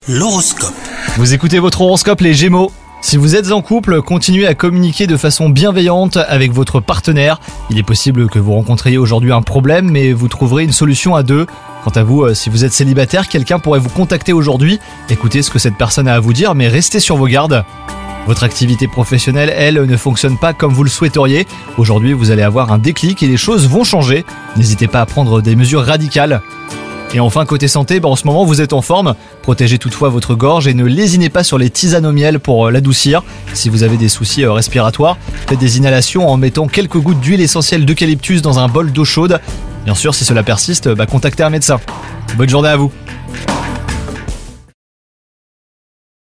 L'horoscope. Vous écoutez votre horoscope les Gémeaux. Si vous êtes en couple, continuez à communiquer de façon bienveillante avec votre partenaire. Il est possible que vous rencontriez aujourd'hui un problème, mais vous trouverez une solution à deux. Quant à vous, si vous êtes célibataire, quelqu'un pourrait vous contacter aujourd'hui. Écoutez ce que cette personne a à vous dire, mais restez sur vos gardes. Votre activité professionnelle, elle, ne fonctionne pas comme vous le souhaiteriez. Aujourd'hui, vous allez avoir un déclic et les choses vont changer. N'hésitez pas à prendre des mesures radicales. Et enfin, côté santé, en ce moment vous êtes en forme. Protégez toutefois votre gorge et ne lésinez pas sur les tisanes au miel pour l'adoucir. Si vous avez des soucis respiratoires, faites des inhalations en mettant quelques gouttes d'huile essentielle d'eucalyptus dans un bol d'eau chaude. Bien sûr, si cela persiste, contactez un médecin. Bonne journée à vous.